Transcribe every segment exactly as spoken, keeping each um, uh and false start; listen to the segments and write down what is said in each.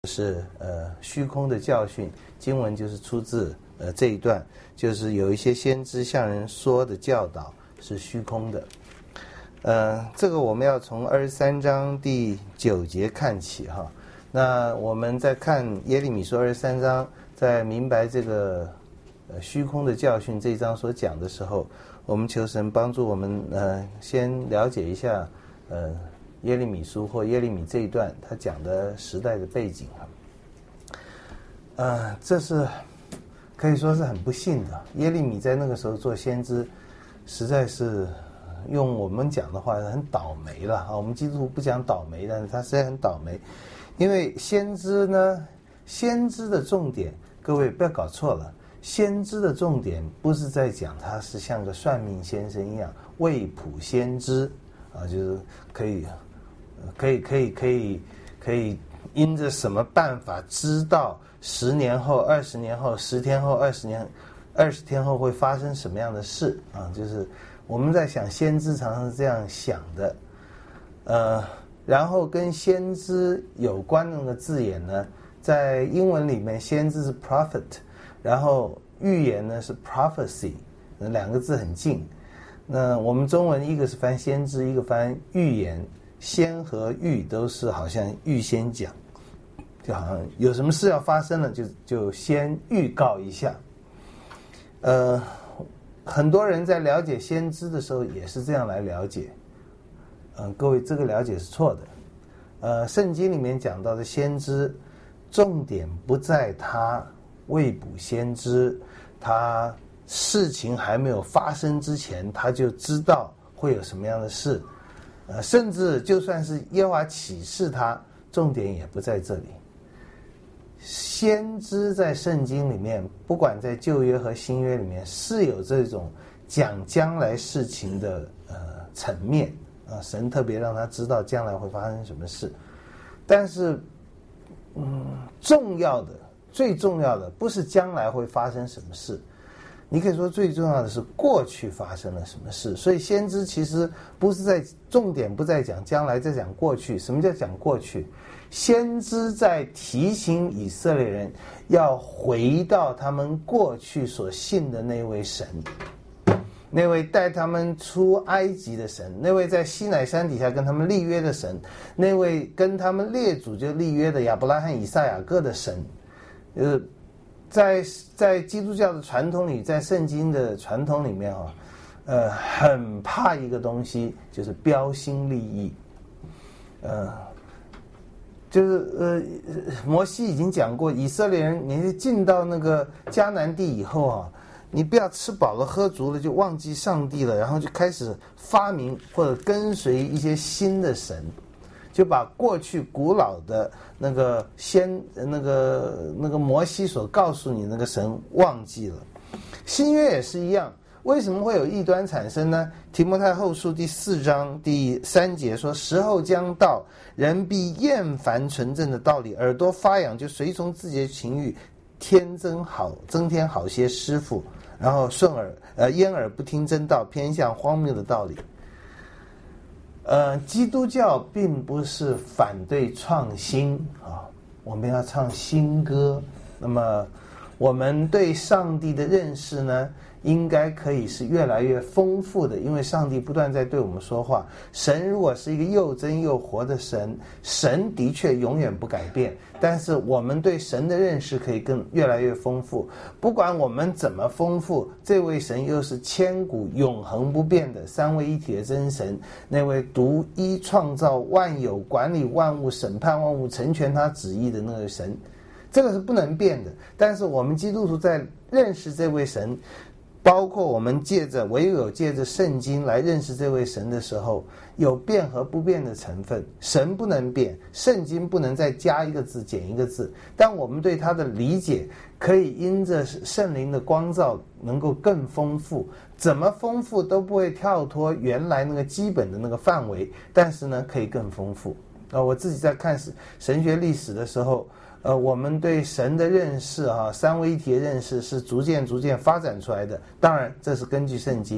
是呃虚空的教训，经文就是出自呃这一段，就是有一些先知向人说的教导是虚空的。呃，这个我们要从二十三章第九节看起哈。那我们在看耶利米书二十三章，在明白这个呃虚空的教训这一章所讲的时候，我们求神帮助我们呃先了解一下呃。耶利米书或耶利米这一段他讲的时代的背景啊，呃，这是可以说是很不幸的。耶利米在那个时候做先知，实在是用我们讲的话很倒霉了啊。我们基督徒不讲倒霉，但是他实在很倒霉，因为先知呢，先知的重点，各位不要搞错了，先知的重点不是在讲他是像个算命先生一样未卜先知啊，就是可以。可以可以可以可以因着什么办法知道十年后、二十年后、十天后、二十年、二十天后会发生什么样的事啊？就是我们在想先知常常是这样想的，呃，然后跟先知有关的那个字眼呢，在英文里面先知是 prophet， 然后预言呢是 prophecy， 两个字很近。那我们中文一个是翻先知，一个翻预言。先和预都是好像预先讲，就好像有什么事要发生了，就就先预告一下。呃，很多人在了解先知的时候也是这样来了解。嗯、呃，各位这个了解是错的。呃，圣经里面讲到的先知，重点不在他未卜先知，他事情还没有发生之前，他就知道会有什么样的事。呃，甚至就算是耶和华启示他，重点也不在这里。先知在圣经里面，不管在旧约和新约里面，是有这种讲将来事情的呃层面啊、呃，神特别让他知道将来会发生什么事。但是，嗯，重要的、最重要的不是将来会发生什么事。你可以说最重要的是过去发生了什么事，所以先知其实不是在重点不在讲将来，在讲过去。什么叫讲过去？先知在提醒以色列人要回到他们过去所信的那位神，那位带他们出埃及的神，那位在西乃山底下跟他们立约的神，那位跟他们列祖就立约的亚伯拉罕、以撒、雅各的神，呃。在在基督教的传统里，在圣经的传统里面啊，呃，很怕一个东西，就是标新立异。呃，就是呃，摩西已经讲过，以色列人，你进到那个迦南地以后啊，你不要吃饱了喝足了就忘记上帝了，然后就开始发明或者跟随一些新的神。就把过去古老的那个先那个那个摩西所告诉你那个神忘记了。新约也是一样，为什么会有异端产生呢？提摩太后书第四章第三节说：“时候将到，人必厌烦纯正的道理，耳朵发痒，就随从自己的情欲，添增好增添好些师傅，然后顺耳呃掩耳不听真道，偏向荒谬的道理。”呃，基督教并不是反对创新啊，我们要唱新歌。那么，我们对上帝的认识呢，应该可以是越来越丰富的，因为上帝不断在对我们说话。神如果是一个又真又活的神，神的确永远不改变，但是我们对神的认识可以更越来越丰富。不管我们怎么丰富，这位神又是千古永恒不变的三位一体的真神，那位独一创造万有、管理万物、审判万物、成全他旨意的那个神，这个是不能变的。但是我们基督徒在认识这位神，包括我们借着唯有借着圣经来认识这位神的时候，有变和不变的成分。神不能变，圣经不能再加一个字减一个字，但我们对他的理解可以因着圣灵的光照能够更丰富，怎么丰富都不会跳脱原来那个基本的那个范围，但是呢可以更丰富。呃，我自己在看神学历史的时候，呃，我们对神的认识啊，三位一体的认识是逐渐逐渐发展出来的。当然，这是根据圣经。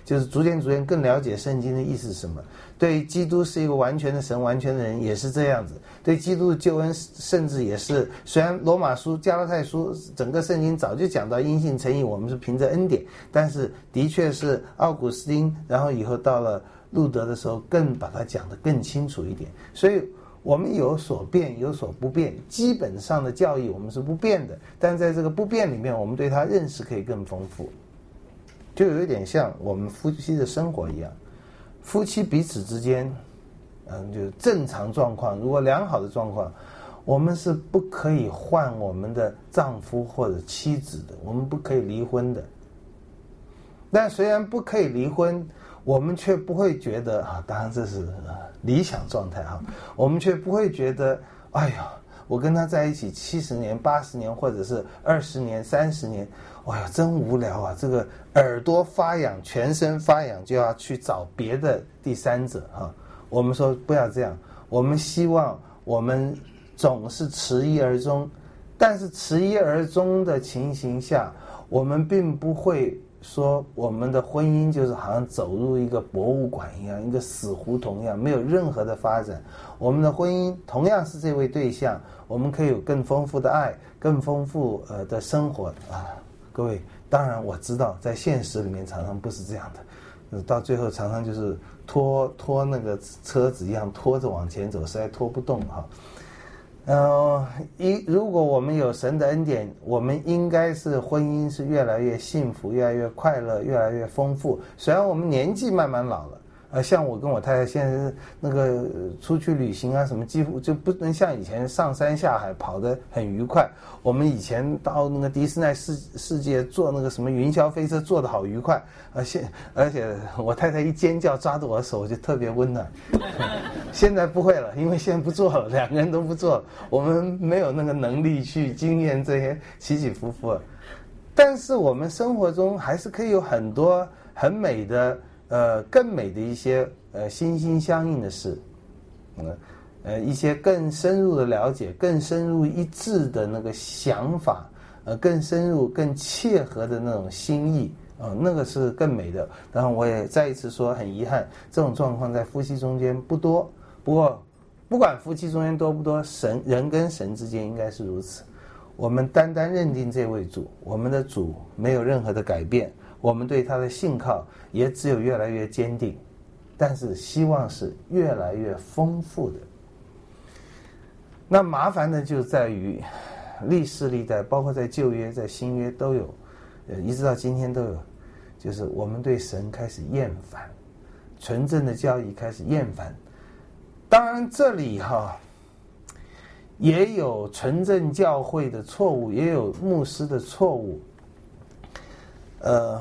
就是逐渐逐渐更了解圣经的意思是什么。对基督是一个完全的神、完全的人，也是这样子。对基督的救恩，甚至也是，虽然罗马书、加拉太书整个圣经早就讲到因信称义，我们是凭着恩典，但是的确是奥古斯丁，然后以后到了路德的时候，更把它讲得更清楚一点。所以我们有所变，有所不变，基本上的教义我们是不变的，但在这个不变里面，我们对它认识可以更丰富。就有一点像我们夫妻的生活一样，夫妻彼此之间，嗯，就正常状况，如果良好的状况，我们是不可以换我们的丈夫或者妻子的，我们不可以离婚的。但虽然不可以离婚，我们却不会觉得啊，当然这是理想状态哈，我们却不会觉得，哎呀，我跟他在一起七十年、八十年，或者是二十年、三十年，哎呀，真无聊啊！这个耳朵发痒，全身发痒，就要去找别的第三者哈。我们说不要这样，我们希望我们总是持一而终，但是持一而终的情形下，我们并不会说我们的婚姻就是好像走入一个博物馆一样，一个死胡同一样，没有任何的发展。我们的婚姻同样是这位对象，我们可以有更丰富的爱，更丰富呃的生活啊。各位，当然我知道在现实里面常常不是这样的，到最后常常就是拖拖那个车子一样拖着往前走，实在拖不动哈。呃，一如果我们有神的恩典，我们应该是婚姻是越来越幸福，越来越快乐，越来越丰富。虽然我们年纪慢慢老了，呃，像我跟我太太现在那个出去旅行啊什么，几乎就不能像以前上山下海跑得很愉快。我们以前到那个迪士尼世世界坐那个什么云霄飞车，坐得好愉快，而且而且我太太一尖叫抓着我的手，我就特别温暖。现在不会了，因为现在不做了，两个人都不做了，我们没有那个能力去经验这些起起伏伏。但是我们生活中还是可以有很多很美的。呃，更美的一些呃心心相印的事，嗯，呃一些更深入的了解，更深入一致的那个想法，呃，更深入、更切合的那种心意，啊、呃，那个是更美的。然后我也再一次说，很遗憾，这种状况在夫妻中间不多。不过，不管夫妻中间多不多，神人跟神之间应该是如此。我们单单认定这位主，我们的主没有任何的改变。我们对他的信靠也只有越来越坚定，但是希望是越来越丰富的。那麻烦的就在于历世历代，包括在旧约在新约都有，呃，一直到今天都有，就是我们对神开始厌烦，纯正的教义开始厌烦。当然这里哈也有纯正教会的错误，也有牧师的错误。呃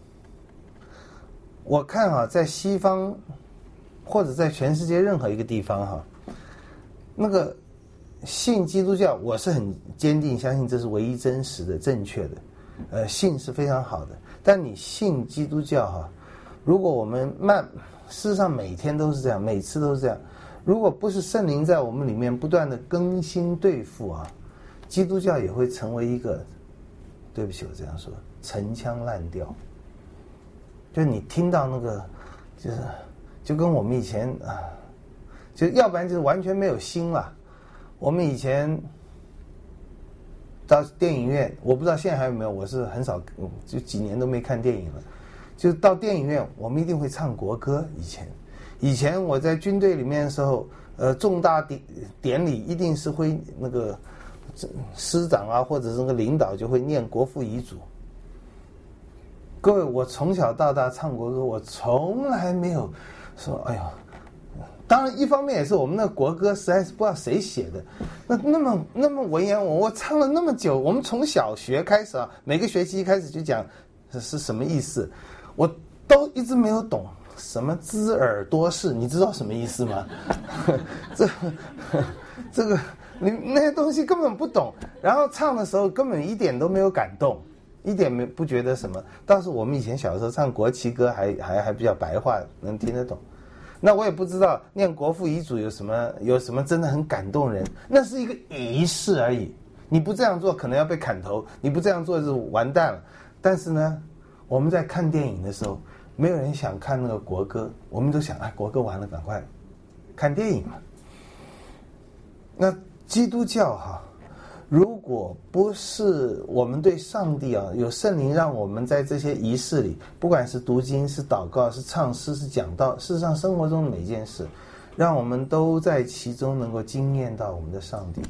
我看啊，在西方或者在全世界任何一个地方哈，那个信基督教，我是很坚定相信这是唯一真实的、正确的。呃，信是非常好的，但你信基督教哈，如果我们慢，事实上每天都是这样，每次都是这样。如果不是圣灵在我们里面不断的更新对付啊，基督教也会成为一个，对不起，我这样说，陈腔滥调。就你听到那个，就是就跟我们以前啊，就要不然就是完全没有心了。我们以前到电影院，我不知道现在还有没有，我是很少，就几年都没看电影了。就到电影院，我们一定会唱国歌。以前，以前我在军队里面的时候，呃，重大典典礼一定是会那个师长啊，或者是那个领导就会念国父遗嘱。各位，我从小到大唱国歌，我从来没有说，哎呦，当然一方面也是我们那国歌实在是不知道谁写的，那那么那么文言文，我唱了那么久，我们从小学开始啊，每个学期一开始就讲是是什么意思，我都一直没有懂什么知耳多识，你知道什么意思吗？这这个你那些东西根本不懂，然后唱的时候根本一点都没有感动。一点没不觉得什么，倒是我们以前小时候唱国旗歌还还还比较白话，能听得懂。那我也不知道念国父遗嘱有什么有什么真的很感动人，那是一个仪式而已。你不这样做可能要被砍头，你不这样做就完蛋了。但是呢，我们在看电影的时候， 没有人想看那个国歌，我们都想哎，国歌完了赶快看电影嘛。那基督教哈、啊，如果不是我们对上帝啊有圣灵让我们在这些仪式里，不管是读经、是祷告、是唱诗、是讲道，事实上生活中的每件事，让我们都在其中能够经验到我们的上帝。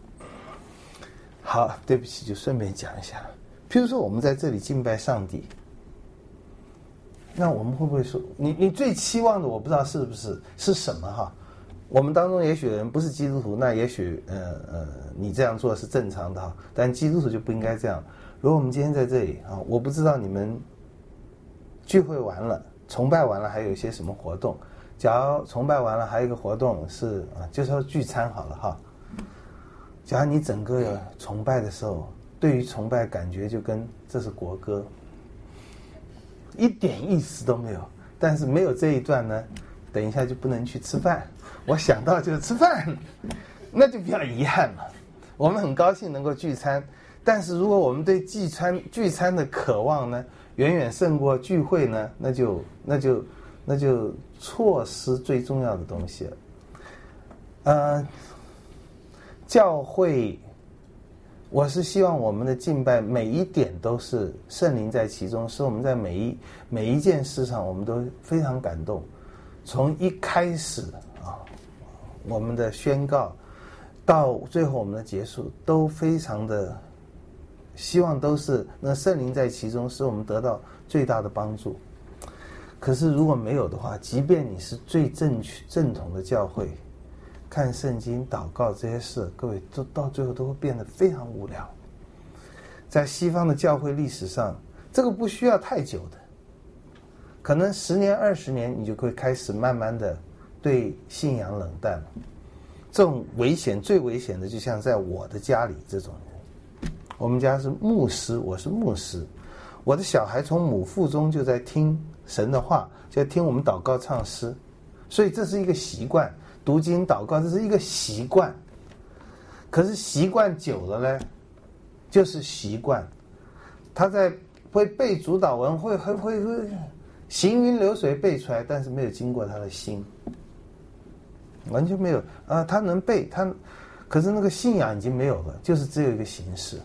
好，对不起，就顺便讲一下，譬如说我们在这里敬拜上帝，那我们会不会说，你你最期望的，我不知道是不是是什么哈？我们当中也许有人不是基督徒，那也许呃呃你这样做是正常的哈，但基督徒就不应该这样。如果我们今天在这里啊，我不知道你们聚会完了、崇拜完了还有一些什么活动。假如崇拜完了还有一个活动是啊，就说聚餐好了哈。假如你整个崇拜的时候，对于崇拜感觉就跟这是国歌，一点意思都没有。但是没有这一段呢，等一下就不能去吃饭。我想到就是吃饭，那就比较遗憾了。我们很高兴能够聚餐，但是如果我们对聚餐聚餐的渴望呢，远远胜过聚会呢，那就那就那就错失最重要的东西了。呃，教会，我是希望我们的敬拜每一点都是圣灵在其中，使我们在每一每一件事上我们都非常感动。从一开始啊，我们的宣告到最后我们的结束，都非常的希望都是那圣灵在其中，使我们得到最大的帮助。可是如果没有的话，即便你是最正确正统的教会，看圣经、祷告这些事，各位都到最后都会变得非常无聊。在西方的教会历史上，这个不需要太久的，可能十年、二十年，你就会开始慢慢的对信仰冷淡了。这种危险最危险的，就像在我的家里这种人，我们家是牧师，我是牧师，我的小孩从母腹中就在听神的话，就在听我们祷告唱诗，所以这是一个习惯，读经祷告这是一个习惯。可是习惯久了呢，就是习惯，他在会背主导文，会会会会行云流水背出来，但是没有经过他的心，完全没有啊！他能背，他可是那个信仰已经没有了，就是只有一个形式。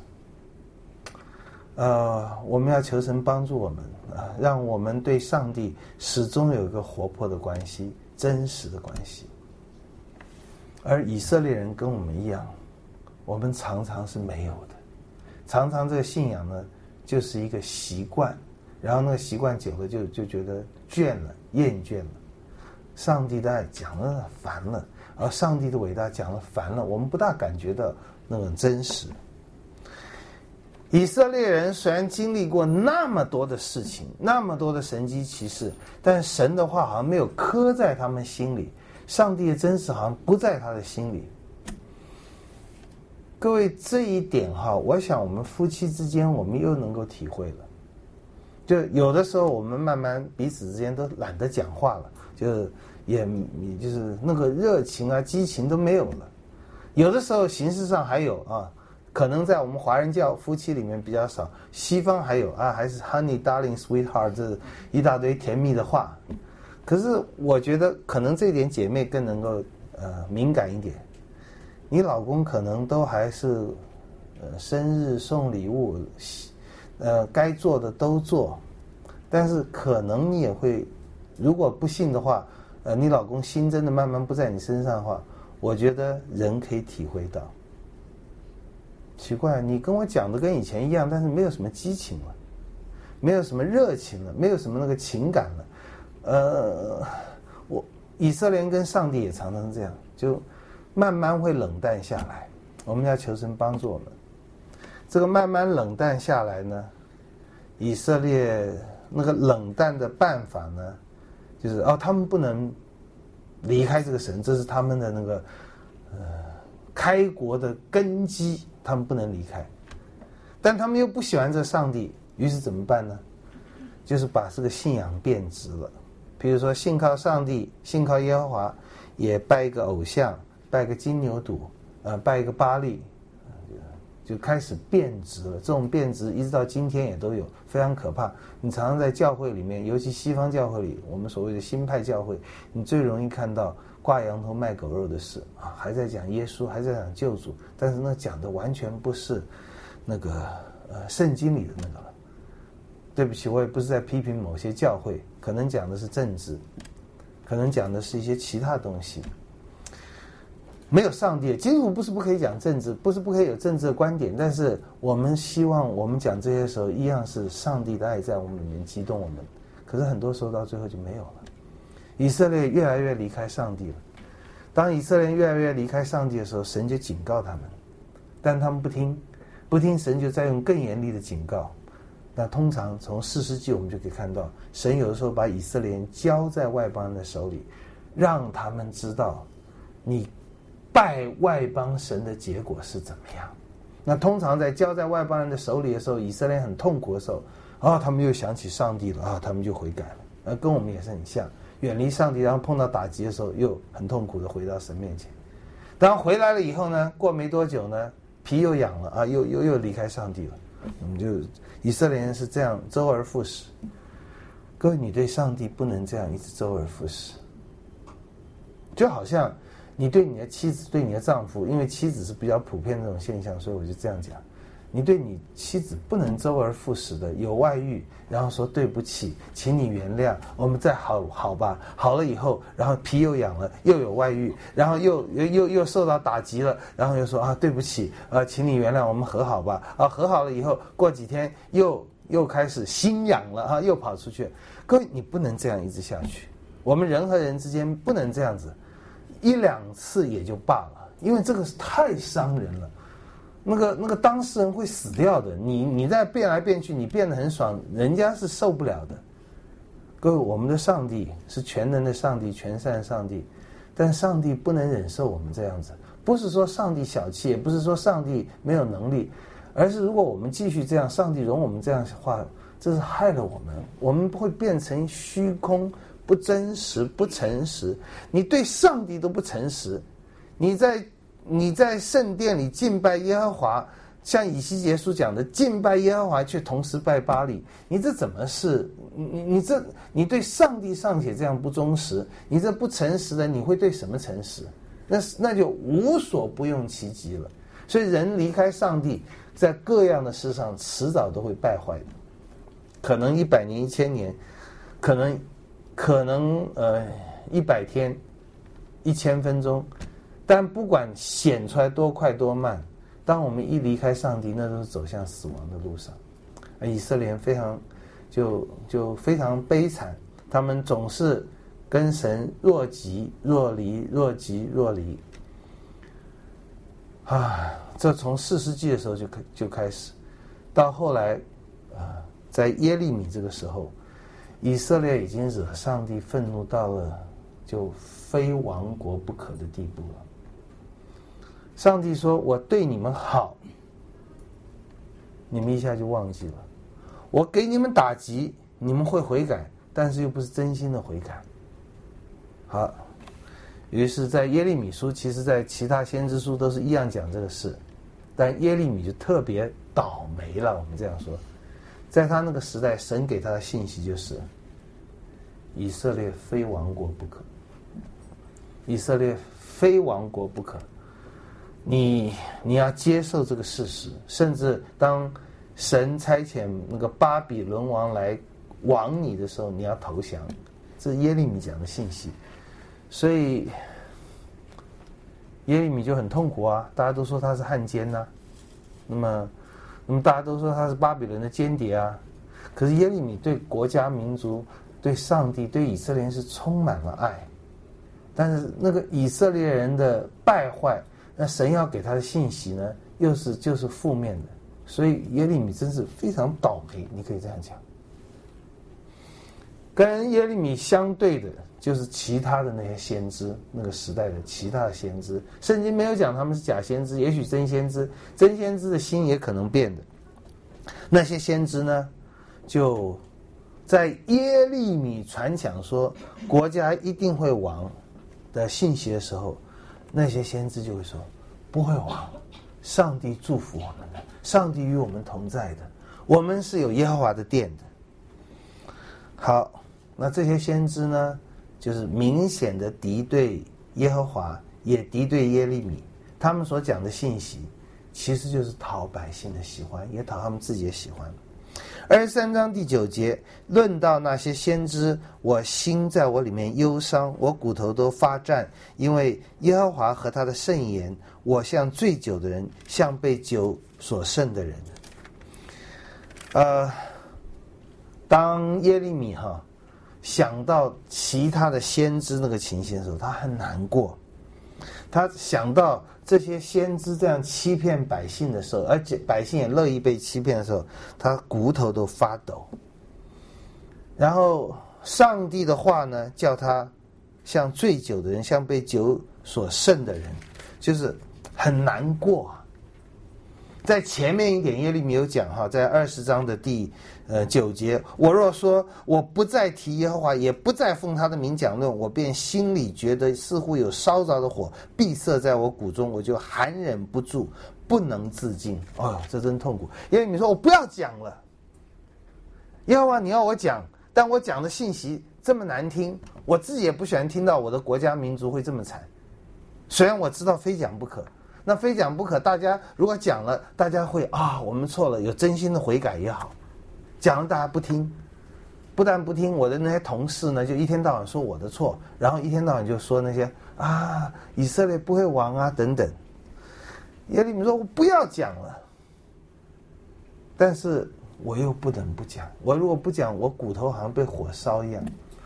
呃，我们要求神帮助我们啊，让我们对上帝始终有一个活泼的关系，真实的关系。而以色列人跟我们一样，我们常常是没有的，常常这个信仰呢，就是一个习惯，然后那个习惯久了就就觉得倦了、厌倦了。上帝的爱讲了烦了，而上帝的伟大讲了烦了，我们不大感觉到那种真实。以色列人虽然经历过那么多的事情，那么多的神迹奇事，但神的话好像没有刻在他们心里，上帝的真实好像不在他的心里。各位，这一点哈，我想我们夫妻之间我们又能够体会了。就有的时候我们慢慢彼此之间都懒得讲话了，就也也就是那个热情啊激情都没有了。有的时候形式上还有啊，可能在我们华人教夫妻里面比较少，西方还有啊，还是 honey darling sweetheart 这一大堆甜蜜的话。可是我觉得可能这点姐妹更能够呃敏感一点，你老公可能都还是呃生日送礼物，呃该做的都做，但是可能你也会，如果不幸的话，呃你老公心真的慢慢不在你身上的话，我觉得人可以体会到。奇怪，你跟我讲的跟以前一样，但是没有什么激情了，没有什么热情了，没有什么那个情感了。呃，我以色列人跟上帝也常常这样，就慢慢会冷淡下来。我们要求神帮助我们。这个慢慢冷淡下来呢，以色列那个冷淡的办法呢，就是哦，他们不能离开这个神，这是他们的那个呃开国的根基，他们不能离开。但他们又不喜欢这上帝，于是怎么办呢？就是把这个信仰变质了。比如说信靠上帝，信靠耶和华，也拜一个偶像，拜个金牛犊，呃，拜一个巴力， 就开始变质了。这种变质一直到今天也都有，非常可怕。你常常在教会里面，尤其西方教会里，我们所谓的新派教会，你最容易看到挂羊头卖狗肉的事啊，还在讲耶稣，还在讲救主，但是那讲的完全不是那个呃圣经里的那个了。对不起，我也不是在批评某些教会，可能讲的是政治，可能讲的是一些其他东西。没有上帝，基督徒不是不可以讲政治，不是不可以有政治的观点，但是我们希望我们讲这些时候，一样是上帝的爱在我们里面激动我们。可是很多时候到最后就没有了。以色列越来越离开上帝了。当以色列越来越离开上帝的时候，神就警告他们，但他们不听，不听，神就再用更严厉的警告。那通常从士师记我们就可以看到，神有的时候把以色列人交在外邦人的手里，让他们知道你拜外邦神的结果是怎么样。那通常在交在外邦人的手里的时候，以色列人很痛苦的时候，啊，他们又想起上帝了啊，他们就悔改了。而跟我们也是很像，远离上帝，然后碰到打击的时候，又很痛苦的回到神面前。当回来了以后呢，过没多久呢，皮又痒了啊，又又又离开上帝了。我们就以色列人是这样周而复始。各位，你对上帝不能这样一直周而复始，就好像你对你的妻子、对你的丈夫，因为妻子是比较普遍的这种现象，所以我就这样讲。你对你妻子不能周而复始的有外遇，然后说对不起，请你原谅，我们再好好吧。好了以后，然后皮又痒了，又有外遇，然后又又又又受到打击了，然后又说啊对不起，呃，请你原谅，我们和好吧。啊，和好了以后，过几天又又开始心痒了啊，又跑出去。各位，你不能这样一直下去。我们人和人之间不能这样子，一两次也就罢了，因为这个太伤人了。那个那个当事人会死掉的，你你在变来变去，你变得很爽，人家是受不了的。各位，我们的上帝是全能的上帝，全善的上帝，但上帝不能忍受我们这样子。不是说上帝小气，也不是说上帝没有能力，而是如果我们继续这样，上帝容我们这样的话，这是害了我们，我们会变成虚空、不真实、不诚实。你对上帝都不诚实，你在你在圣殿里敬拜耶和华，像以西结书讲的，敬拜耶和华却同时拜巴力，你这怎么是？你你这你对上帝尚且这样不忠实，你这不诚实的，你会对什么诚实？那那就无所不用其极了。所以人离开上帝，在各样的事上迟早都会败坏的。可能一百年、一千年，可能可能呃一百天、一千分钟。但不管显出来多快多慢，当我们一离开上帝，那都是走向死亡的路上。以色列人非常就就非常悲惨，他们总是跟神若即若离，若即若离。啊，这从四世纪的时候就就开始，到后来啊，在耶利米这个时候，以色列已经惹上帝愤怒到了就非亡国不可的地步了。上帝说我对你们好，你们一下就忘记了。我给你们打击，你们会悔改，但是又不是真心的悔改。好，于是在耶利米书，其实在其他先知书都是一样讲这个事，但耶利米就特别倒霉了，我们这样说。在他那个时代，神给他的信息就是以色列非亡国不可，以色列非亡国不可。你你要接受这个事实，甚至当神差遣那个巴比伦王来亡你的时候，你要投降。这是耶利米讲的信息。所以耶利米就很痛苦啊，大家都说他是汉奸啊，那么那么大家都说他是巴比伦的间谍啊。可是耶利米对国家民族、对上帝、对以色列人是充满了爱，但是那个以色列人的败坏，那神要给他的信息呢，又是就是负面的，所以耶利米真是非常倒霉，你可以这样讲。跟耶利米相对的，就是其他的那些先知，那个时代的其他的先知，圣经没有讲他们是假先知，也许真先知，真先知的心也可能变的。那些先知呢，就在耶利米传讲说国家一定会亡的信息的时候，那些先知就会说不会亡， 上帝祝福我们的，上帝与我们同在的，我们是有耶和华的殿的。好，那这些先知呢，就是明显的敌对耶和华，也敌对耶利米。他们所讲的信息，其实就是讨百姓的喜欢，也讨他们自己的喜欢。二十三章第九节论到那些先知，我心在我里面忧伤，我骨头都发战，因为耶和华和他的圣言，我像醉酒的人，像被酒所胜的人。呃，当耶利米哈想到其他的先知那个情形的时候，他很难过。他想到这些先知这样欺骗百姓的时候，而且百姓也乐意被欺骗的时候，他骨头都发抖。然后上帝的话呢，叫他像醉酒的人，像被酒所胜的人，就是很难过。在前面一点耶利米有讲哈，在二十章的第呃九节，我若说我不再提耶和华，也不再奉他的名讲论，我便心里觉得似乎有烧着的火闭塞在我骨中，我就含忍不住，不能自禁。哦，这真痛苦。耶利米说我不要讲了，耶和华你要我讲，但我讲的信息这么难听，我自己也不喜欢听到我的国家民族会这么惨。虽然我知道非讲不可，那非讲不可，大家如果讲了，大家会啊，我们错了，有真心的悔改也好。讲了大家不听，不但不听，我的那些同事呢，就一天到晚说我的错，然后一天到晚就说那些啊，以色列不会亡啊等等。耶利米说我不要讲了，但是我又不能不讲，我如果不讲，我骨头好像被火烧一样。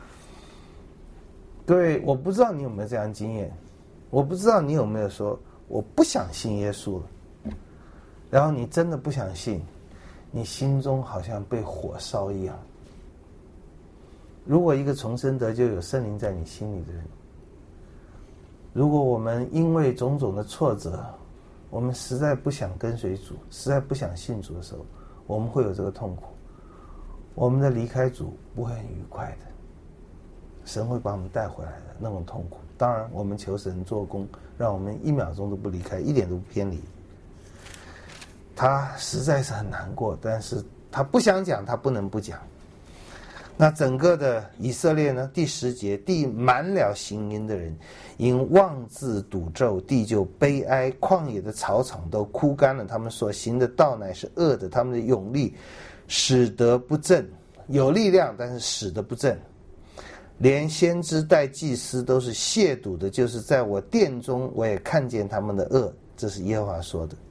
各位，我不知道你有没有这样经验，我不知道你有没有说我不想信耶稣了，然后你真的不想信，你心中好像被火烧一样。如果一个重生得救有圣灵在你心里的人，如果我们因为种种的挫折，我们实在不想跟随主，实在不想信主的时候，我们会有这个痛苦，我们的离开主不会很愉快的，神会把我们带回来的那种痛苦。当然我们求神做工，让我们一秒钟都不离开，一点都不偏离。他实在是很难过，但是他不想讲，他不能不讲。那整个的以色列呢，第十节，地满了行淫的人，因妄自赌咒，地就悲哀，旷野的草场都枯干了，他们所行的道乃是恶的，他们的勇力使得不正，有力量但是使得不正，连先知带祭司都是亵渎的，就是在我殿中我也看见他们的恶，这是耶和华说的。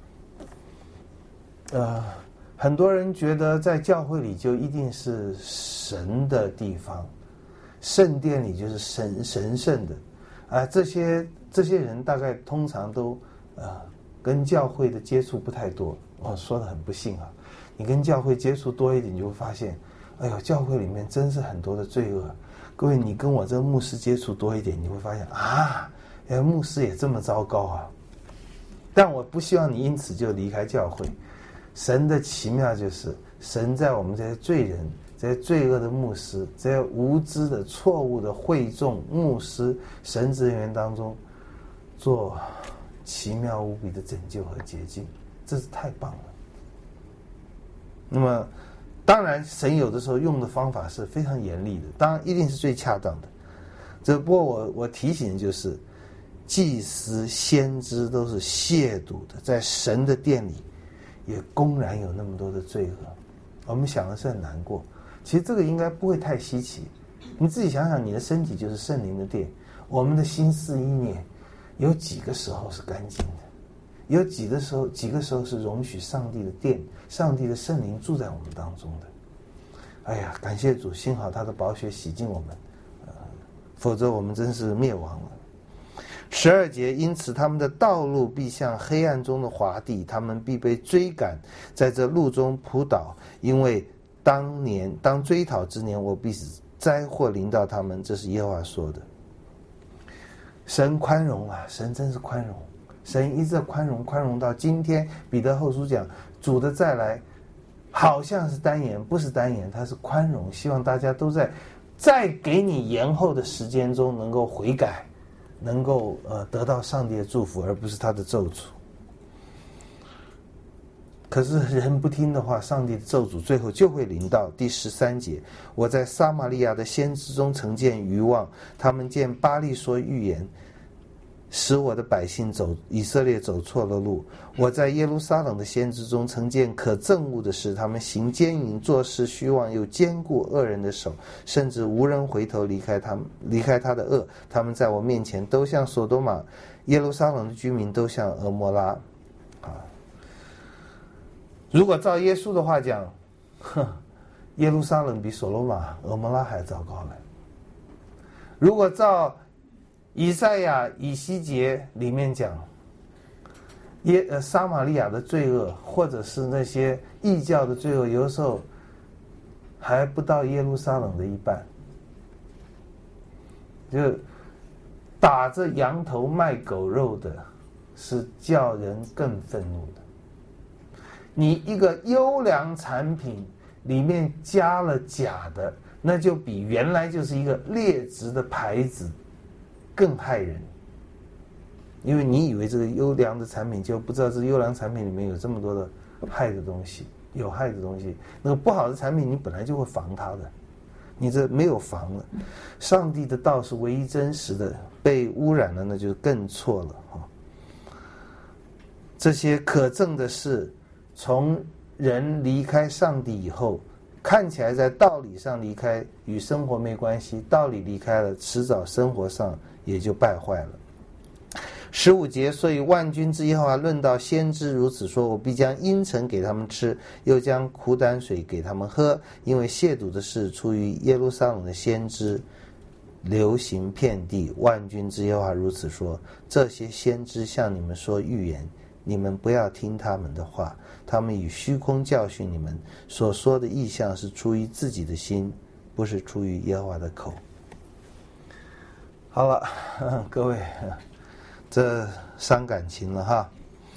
呃，很多人觉得在教会里就一定是神的地方，圣殿里就是神神圣的，啊、呃，这些这些人大概通常都呃跟教会的接触不太多。我、哦、说的很不幸啊，你跟教会接触多一点，你就会发现，哎呦，教会里面真是很多的罪恶。各位，你跟我这个牧师接触多一点，你会发现啊，原来牧师也这么糟糕啊。但我不希望你因此就离开教会。神的奇妙就是，神在我们这些罪人、这些罪恶的牧师、这些无知的、错误的会众、牧师、神职人员当中，做奇妙无比的拯救和洁净，这是太棒了。那么，当然，神有的时候用的方法是非常严厉的，当然一定是最恰当的。只不过我我提醒就是，祭司、先知都是亵渎的，在神的殿里。也公然有那么多的罪恶，我们想的是很难过。其实这个应该不会太稀奇，你自己想想，你的身体就是圣灵的殿，我们的心思意念有几个时候是干净的？有几个时候，几个时候是容许上帝的殿、上帝的圣灵住在我们当中的？哎呀，感谢主，幸好他的宝血洗净我们，呃，否则我们真是灭亡了。十二节，因此他们的道路必像黑暗中的滑地，他们必被追赶，在这路中扑倒，因为当年当追讨之年，我必使灾祸临到他们，这是耶和华说的。神宽容啊，神真是宽容，神一直宽容，宽容到今天。彼得后书讲，主的再来好像是单言，不是单言，他是宽容，希望大家都在再给你延后的时间中能够悔改，能够呃得到上帝的祝福，而不是他的咒诅。 可是人不听的话，上帝的咒诅最后就会临到。第十三节，我在撒玛利亚的先知中曾见愚妄，他们见巴力说预言，使我的百姓走以色列走错了路。我在耶路撒冷的先知中曾见可憎恶的事，他们行奸淫，做事虚妄，又坚固恶人的手，甚至无人回头离开他们离开他的恶。他们在我面前都像所多玛，耶路撒冷的居民都像俄摩拉。啊，如果照耶稣的话讲，哼，耶路撒冷比所罗玛、俄摩拉还糟糕了。如果照以赛亚、以西结里面讲，耶呃撒玛利亚的罪恶，或者是那些异教的罪恶，有的时候还不到耶路撒冷的一半。就打着羊头卖狗肉的，是叫人更愤怒的。你一个优良产品里面加了假的，那就比原来就是一个劣质的牌子更害人。因为你以为这个优良的产品，就不知道这优良产品里面有这么多的害的东西，有害的东西。那个不好的产品，你本来就会防它的，你这没有防了。上帝的道是唯一真实的，被污染了，那就更错了啊！这些可憎的事，从人离开上帝以后，看起来在道理上离开，与生活没关系，道理离开了，迟早生活上也就败坏了。十五节，所以万军之耶和华论到先知如此说，我必将阴沉给他们吃，又将苦胆水给他们喝，因为亵渎的事出于耶路撒冷的先知，流行遍地。万军之耶和华如此说，这些先知向你们说预言，你们不要听他们的话，他们以虚空教训你们，所说的意象是出于自己的心，不是出于耶和华的口。好了，各位，这伤感情了哈。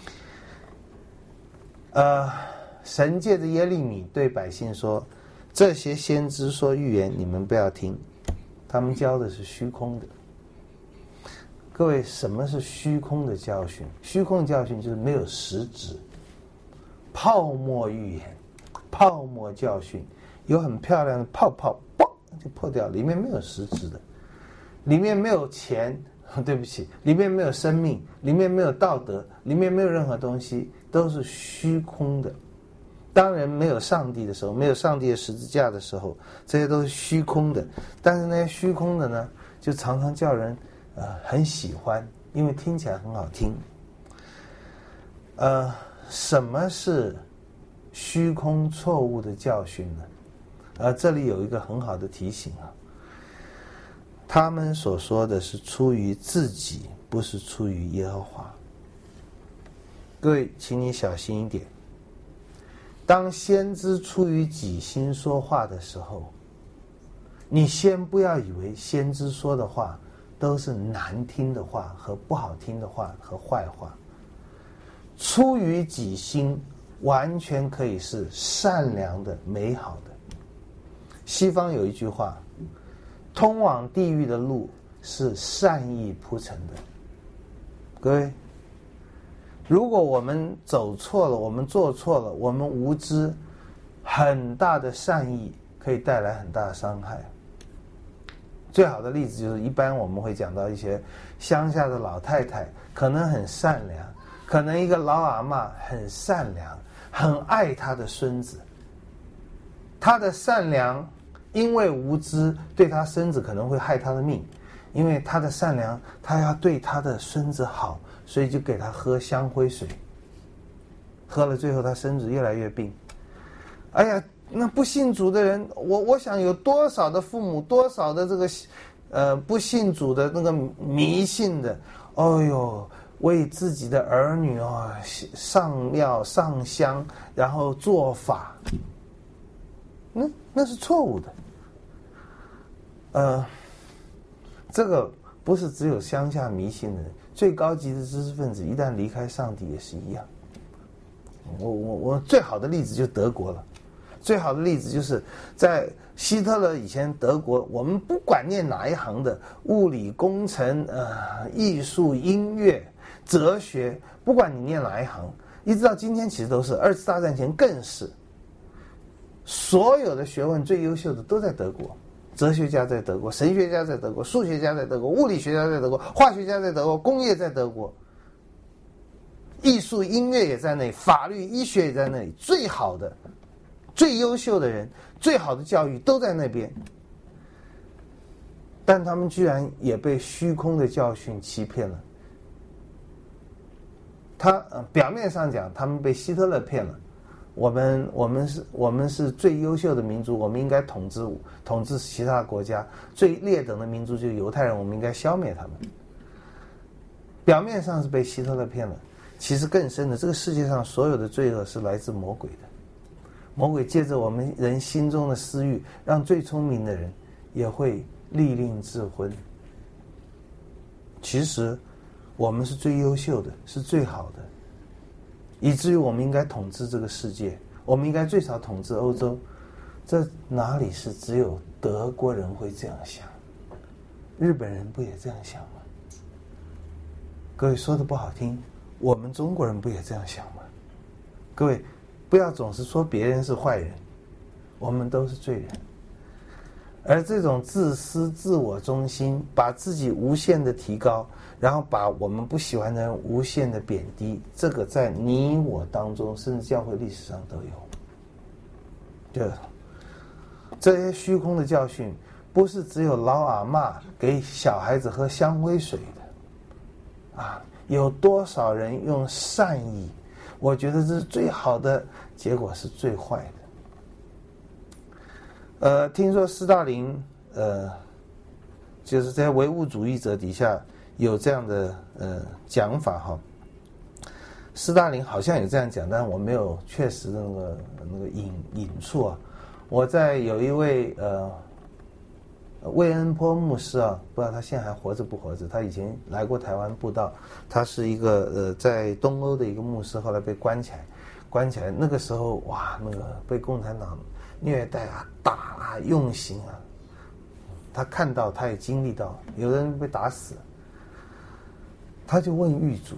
呃，神借着耶利米对百姓说，这些先知说预言，你们不要听，他们教的是虚空的。各位，什么是虚空的教训？虚空的教训就是没有实质，泡沫预言，泡沫教训，有很漂亮的泡泡，嘣就破掉，里面没有实质的，里面没有钱，对不起，里面没有生命，里面没有道德，里面没有任何东西，都是虚空的。当人没有上帝的时候，没有上帝的十字架的时候，这些都是虚空的。但是那些虚空的呢，就常常叫人呃很喜欢，因为听起来很好听。呃，什么是虚空错误的教训呢？呃，这里有一个很好的提醒啊。他们所说的是出于自己，不是出于耶和华。各位，请你小心一点。当先知出于己心说话的时候，你先不要以为先知说的话都是难听的话和不好听的话和坏话。出于己心完全可以是善良的、美好的。西方有一句话，通往地狱的路是善意铺成的。各位，如果我们走错了，我们做错了，我们无知，很大的善意可以带来很大的伤害。最好的例子就是，一般我们会讲到一些乡下的老太太，可能很善良，可能一个老阿嬷很善良，很爱她的孙子。她的善良因为无知，对她孙子可能会害她的命，因为她的善良，她要对她的孙子好，所以就给他喝香灰水，喝了最后他孙子越来越病。哎呀，那不信主的人，我我想有多少的父母，多少的这个呃不信主的那个迷信的，哦呦，为自己的儿女哦上庙上香，然后做法，那那是错误的。呃，这个不是只有乡下迷信的人，最高级的知识分子一旦离开上帝也是一样。我我我最好的例子就是德国了，最好的例子就是在希特勒以前德国，我们不管念哪一行的，物理、工程、呃、艺术、音乐、哲学，不管你念哪一行， 一直到今天其实都是，二次大战前更是。所有的学问最优秀的都在德国，哲学家在德国，神学家在德国，数学家在德国，物理学家在德国，化学家在德国，工业在德国，艺术音乐也在那里，法律医学也在那里，最好的最优秀的人，最好的教育都在那边。但他们居然也被虚空的教训欺骗了。他、呃、表面上讲他们被希特勒骗了，我们我们是我们是最优秀的民族，我们应该统治统治其他国家，最劣等的民族就是犹太人，我们应该消灭他们。表面上是被希特勒骗了，其实更深的，这个世界上所有的罪恶是来自魔鬼的。魔鬼借着我们人心中的私欲，让最聪明的人也会利令智昏。其实我们是最优秀的，是最好的，以至于我们应该统治这个世界，我们应该最少统治欧洲。这哪里是只有德国人会这样想？日本人不也这样想吗？各位说的不好听，我们中国人不也这样想吗？各位不要总是说别人是坏人，我们都是罪人。而这种自私自我中心，把自己无限的提高，然后把我们不喜欢的人无限的贬低，这个在你我当中，甚至教会历史上都有。对，这些虚空的教训，不是只有老阿嬷给小孩子喝香灰水的啊，有多少人用善意，我觉得这是最好的，结果是最坏的。呃，听说斯大林，呃，就是在唯物主义者底下有这样的呃讲法哈。斯大林好像有这样讲，但我没有确实的那个那个引引述啊。我在有一位呃魏恩波牧师啊，不知道他现在还活着不活着。他以前来过台湾布道，他是一个呃在东欧的一个牧师，后来被关起来，关起来那个时候哇，那个被共产党虐待啊、打啊、用刑啊，他看到，他也经历到，有人被打死，他就问狱卒，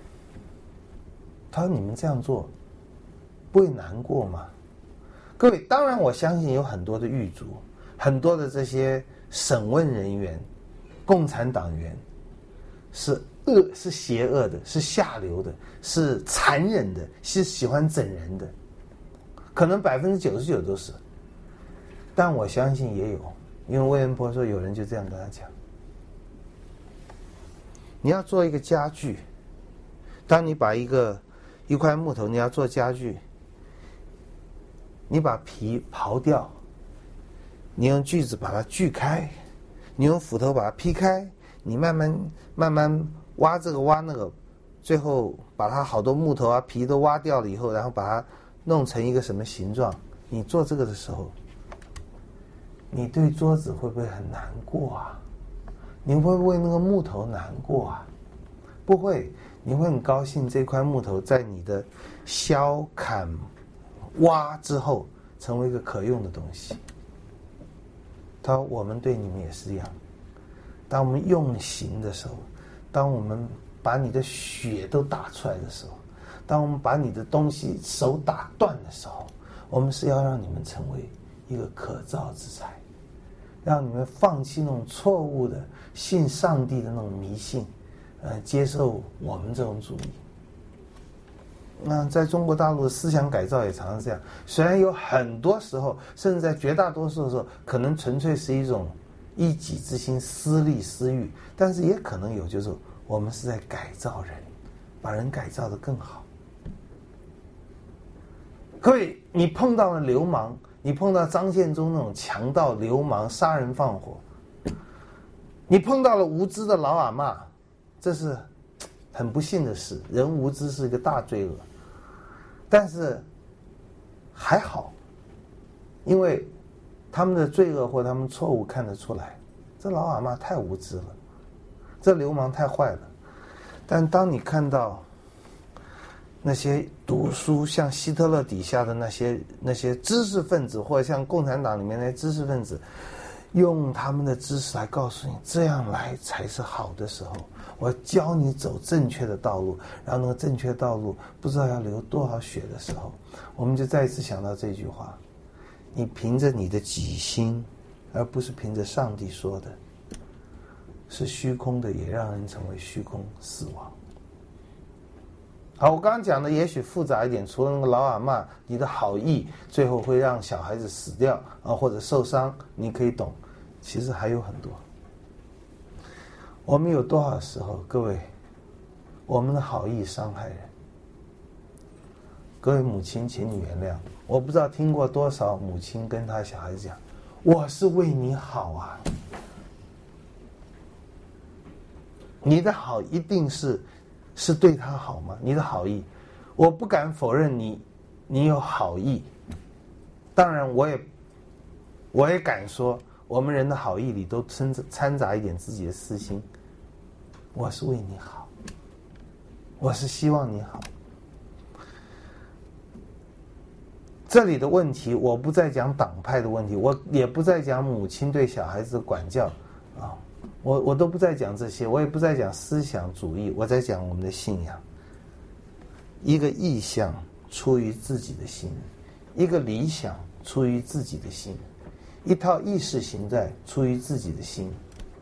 他说：“你们这样做不会难过吗？”各位，当然我相信有很多的狱卒，很多的这些审问人员，共产党员是恶、是邪恶的，是下流的，是残忍的，是喜欢整人的。可能百分之九十九都是，但我相信也有，因为魏恩波说有人就这样跟他讲：你要做一个家具，当你把一个一块木头你要做家具，你把皮刨掉，你用锯子把它锯开，你用斧头把它劈开，你慢慢慢慢挖这个挖那个，最后把它好多木头啊皮都挖掉了以后，然后把它弄成一个什么形状。你做这个的时候，你对桌子会不会很难过啊？你会不会为那个木头难过啊？不会，你会很高兴这块木头在你的削砍挖之后成为一个可用的东西。他说我们对你们也是一样，当我们用刑的时候，当我们把你的血都打出来的时候，当我们把你的东西手打断的时候，我们是要让你们成为一个可造之材，让你们放弃那种错误的信上帝的那种迷信，呃，接受我们这种主义。那在中国大陆的思想改造也常常这样，虽然有很多时候，甚至在绝大多数的时候，可能纯粹是一种一己之心、私利私欲，但是也可能有，就是我们是在改造人，把人改造得更好。各位，你碰到了流氓，你碰到张献忠那种强盗、流氓、杀人放火，你碰到了无知的老阿嬷，这是很不幸的事。人无知是一个大罪恶，但是还好，因为他们的罪恶或他们错误看得出来。这老阿嬷太无知了，这流氓太坏了。但当你看到那些读书像希特勒底下的那些那些知识分子，或者像共产党里面那些知识分子， 用他们的知识来告诉你，这样来才是好的时候。我教你走正确的道路，然后那个正确的道路不知道要流多少血的时候，我们就再一次想到这句话：你凭着你的己心，而不是凭着上帝说的，是虚空的，也让人成为虚空，死亡。好，我刚刚讲的也许复杂一点，除了那个老阿嬷，你的好意最后会让小孩子死掉啊，或者受伤，你可以懂。其实还有很多。我们有多少时候，各位，我们的好意伤害人？各位母亲，请你原谅。我不知道听过多少母亲跟她小孩子讲：“我是为你好啊。”你的好一定是是对他好吗？你的好意，我不敢否认你，你有好意。当然，我也我也敢说，我们人的好意里都掺掺杂一点自己的私心。我是为你好，我是希望你好。这里的问题，我不再讲党派的问题，我也不再讲母亲对小孩子的管教啊，我我都不再讲这些，我也不再讲思想主义，我在讲我们的信仰。一个意向出于自己的心，一个理想出于自己的心，一套意识形态出于自己的心。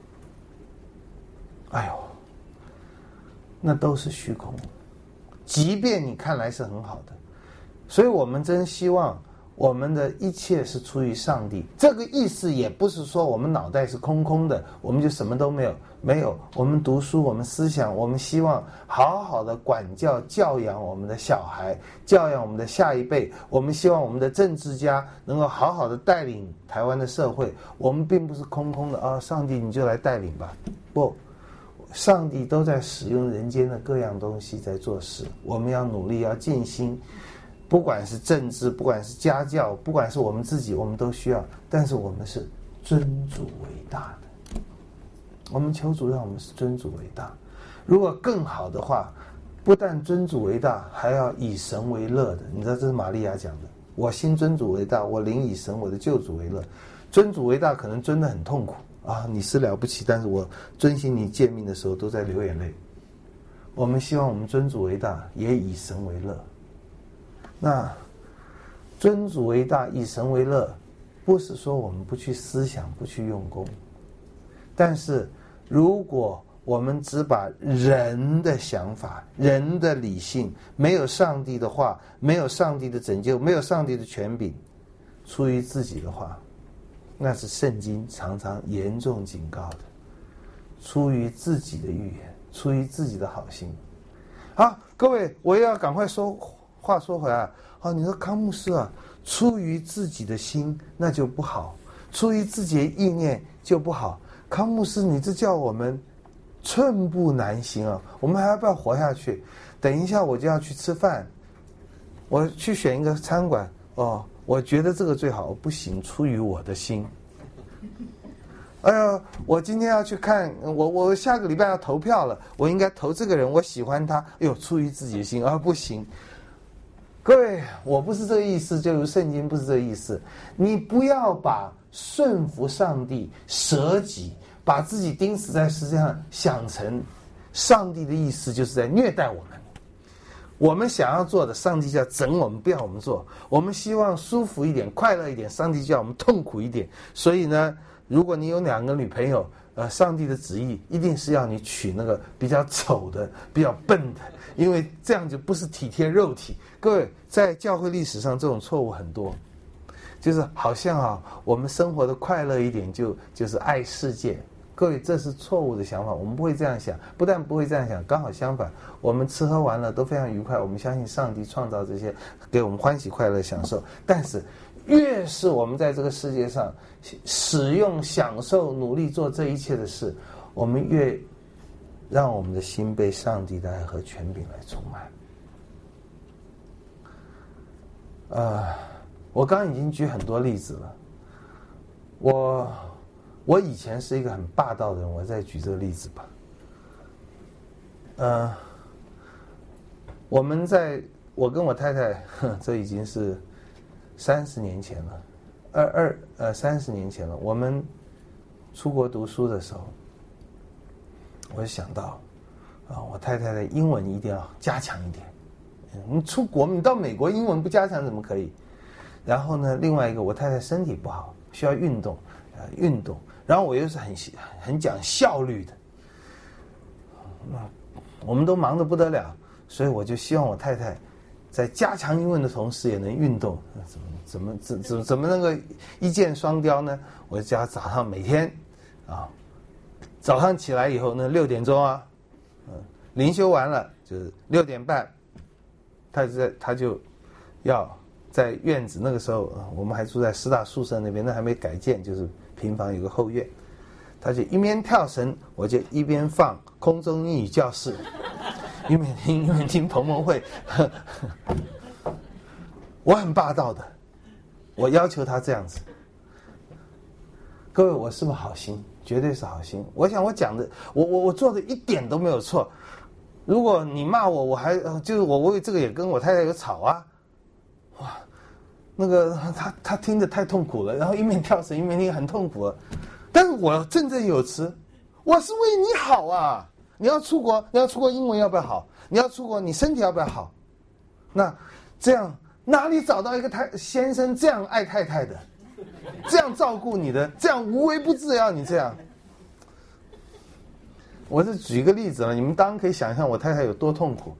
哎呦，那都是虚空，即便你看来是很好的。所以我们真希望我们的一切是出于上帝。这个意思也不是说我们脑袋是空空的，我们就什么都没有。没有，我们读书，我们思想，我们希望好好的管教教养我们的小孩，教养我们的下一辈。我们希望我们的政治家能够好好的带领台湾的社会。我们并不是空空的啊，上帝你就来带领吧。不，上帝都在使用人间的各样东西在做事。我们要努力，要尽心。不管是政治，不管是家教，不管是我们自己，我们都需要。但是我们是尊主为大的，我们求主让我们是尊主为大。如果更好的话，不但尊主为大，还要以神为乐的。你知道这是玛利亚讲的，我心尊主为大，我灵以神我的救主为乐。尊主为大可能尊得很痛苦啊，你是了不起，但是我遵行你诫命的时候都在流眼泪。我们希望我们尊主为大，也以神为乐。那尊主为大，以神为乐，不是说我们不去思想，不去用功。但是如果我们只把人的想法、人的理性，没有上帝的话，没有上帝的拯救，没有上帝的权柄，出于自己的话，那是圣经常常严重警告的。出于自己的预言，出于自己的好心。好，各位，我也要赶快说话说回来。好，你说康牧师啊，出于自己的心那就不好，出于自己的意念就不好。康牧师，你这叫我们寸步难行啊！我们还要不要活下去？等一下我就要去吃饭，我去选一个餐馆哦，我觉得这个最好，不行，出于我的心。哎呀，我今天要去看，我我下个礼拜要投票了，我应该投这个人，我喜欢他，哎呦，出于自己的心啊，不行。各位，我不是这个意思，就如圣经不是这个意思。你不要把顺服上帝、舍己，把自己钉死在世界上，想成上帝的意思就是在虐待我们。我们想要做的，上帝就要整我们，不要我们做。我们希望舒服一点、快乐一点，上帝就要我们痛苦一点。所以呢，如果你有两个女朋友，呃，上帝的旨意一定是要你娶那个比较丑的、比较笨的，因为这样就不是体贴肉体。各位，在教会历史上这种错误很多，就是好像啊，我们生活的快乐一点就就是爱世界。各位，这是错误的想法，我们不会这样想。不但不会这样想，刚好相反，我们吃喝玩乐都非常愉快。我们相信上帝创造这些，给我们欢喜快乐享受。但是越是我们在这个世界上使用、享受、努力做这一切的事，我们越让我们的心被上帝的爱和权柄来充满。呃，我刚刚已经举很多例子了。我我以前是一个很霸道的人，我再举这个例子吧。呃，我们在我跟我太太，这已经是三十年前了，二二呃三十年前了。我们出国读书的时候，我就想到，啊，我太太的英文一定要加强一点。你出国，你到美国英文不加强怎么可以？然后呢，另外一个，我太太身体不好，需要运动，呃，运动。然后我又是很很讲效率的，那我们都忙得不得了，所以我就希望我太太在加强英文的同时也能运动。怎么怎么怎怎怎么能够一箭双雕呢？我就叫她早上每天啊，早上起来以后呢，六点钟啊，嗯，灵修完了就是六点半，她就在她就要在院子，那个时候我们还住在师大宿舍那边，那还没改建，就是平房有个后院，他就一边跳绳，我就一边放空中英语教室，一边听一边听彭彭会。我很霸道的，我要求他这样子。各位，我是不是好心？绝对是好心。我想我讲的，我我我做的一点都没有错。如果你骂我，我还就是我为这个也跟我太太有吵啊，哇，那个他他听得太痛苦了，然后一面跳绳一面听很痛苦了。但是我振振有词，我是为你好啊！你要出国，你要出国英文要不要好？你要出国，你身体要不要好？那这样哪里找到一个太先生这样爱太太的，这样照顾你的，这样无微不至要你这样？我是举一个例子了，你们当然可以想象我太太有多痛苦。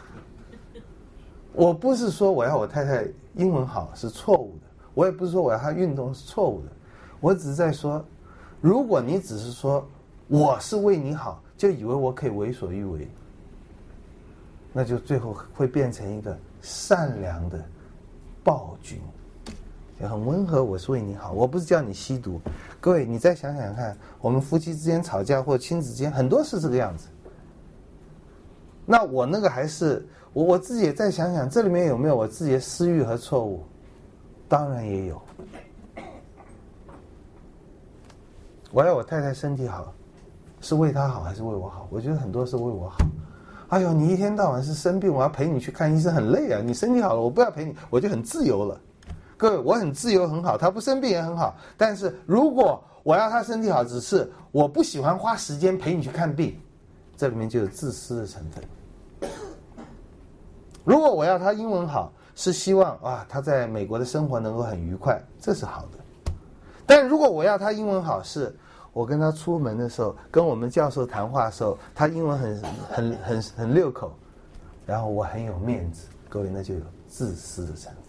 我不是说我要我太太英文好是错误的，我也不是说我要她运动是错误的，我只是在说，如果你只是说我是为你好，就以为我可以为所欲为，那就最后会变成一个善良的暴君，也很温和，我是为你好，我不是叫你吸毒。各位，你再想想看，我们夫妻之间吵架或亲子之间，很多是这个样子。那我那个还是我我自己也再想想，这里面有没有我自己的私欲和错误？当然也有。我要我太太身体好，是为她好还是为我好？我觉得很多是为我好。哎呦，你一天到晚是生病，我要陪你去看医生，很累啊。你身体好了，我不要陪你，我就很自由了。各位，我很自由很好，他不生病也很好。但是如果我要他身体好，只是我不喜欢花时间陪你去看病，这里面就有自私的成分。如果我要他英文好，是希望啊他在美国的生活能够很愉快，这是好的。但如果我要他英文好，是我跟他出门的时候，跟我们教授谈话的时候，他英文很很很很溜口，然后我很有面子，各位，那就有自私的成分。